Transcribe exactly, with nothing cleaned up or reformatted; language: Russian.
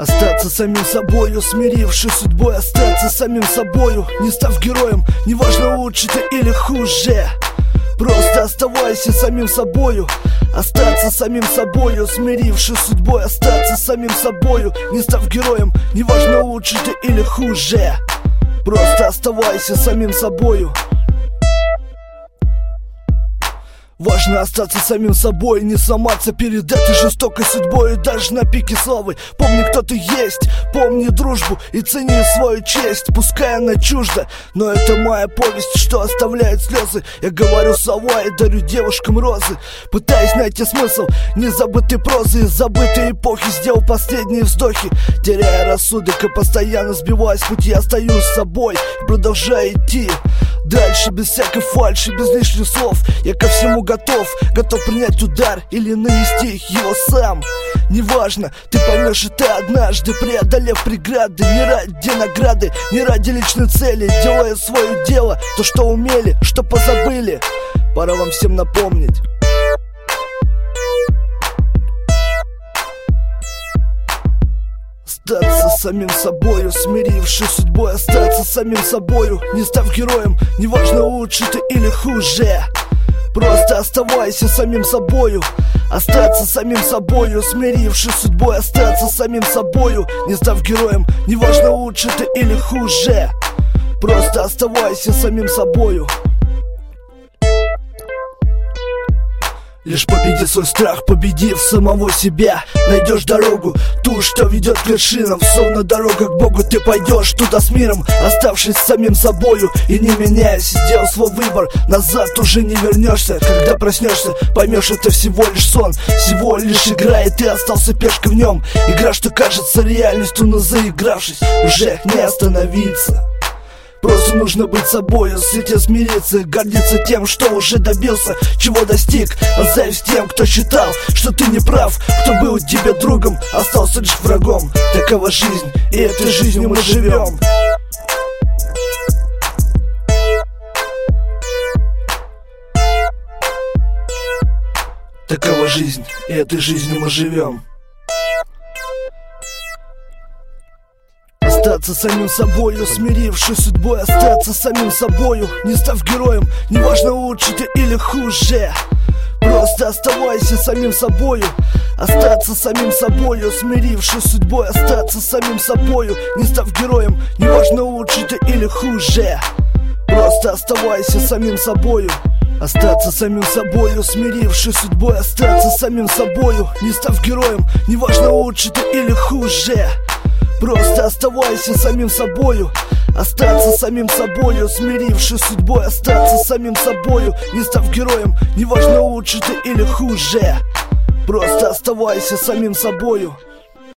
Остаться самим собою, смирившись судьбой. Остаться самим собою, не став героем. Неважно, лучше ты или хуже, просто оставайся самим собою. Остаться самим собою, смирившись судьбой. Остаться самим собою, не став героем. Неважно, лучше ты или хуже, просто оставайся самим собою. Важно остаться самим собой, не сломаться перед этой жестокой судьбой. Даже на пике славы помни, кто ты есть, помни дружбу и цени свою честь. Пускай она чужда, но это моя повесть, что оставляет слезы. Я говорю слова и дарю девушкам розы, пытаясь найти смысл незабытой прозы. Из забытой эпохи сделал последние вздохи, теряя рассудок и постоянно сбиваясь с пути. Остаюсь с собой и продолжаю идти дальше, без всякой фальши, без лишних слов. Я ко всему готов, готов принять удар или нанести его сам. Неважно, ты поймешь это однажды, преодолев преграды. Не ради награды, не ради личной цели, делая свое дело, то, что умели, что позабыли. Пора вам всем напомнить: остаться самим собою, смирившись судьбой. Остаться самим собою, не став героем. Неважно, лучше ты или хуже, просто оставайся самим собою. Остаться самим собою, смирившись судьбой. Остаться самим собою, не став героем. Неважно, лучше ты или хуже, просто оставайся самим собою. Лишь победи свой страх, победив самого себя, найдешь дорогу, ту, что ведет к вершинам. Словно дорога к Богу, ты пойдешь туда с миром, оставшись самим собою и не меняясь. Сделал свой выбор, назад уже не вернешься. Когда проснешься, поймешь, это всего лишь сон, всего лишь игра, и ты остался пешкой в нем. Игра, что кажется реальностью, но заигравшись, уже не остановиться. Просто нужно быть собою, с этим смириться, гордиться тем, что уже добился, чего достиг. А зависть тем, кто считал, что ты не прав, кто был тебе другом, остался лишь врагом. Такова жизнь, и этой жизнью мы живем. Такова жизнь, и этой жизнью мы живем. Остаться самим собою, смирившись судьбой. Остаться самим собою, не став героем. Неважно, лучше ты или хуже, просто оставайся самим собою. Остаться самим собою, смирившись судьбой. Остаться самим собою, не став героем. Неважно, лучше ты или хуже, просто оставайся самим собою. Остаться самим собою, смирившись судьбой. Остаться самим собою, не став героем. Неважно, лучше ты или хуже, просто оставайся самим собою. Остаться самим собою, смирившись судьбой. Остаться самим собою, не став героем. Неважно, лучше ты или хуже, просто оставайся самим собою.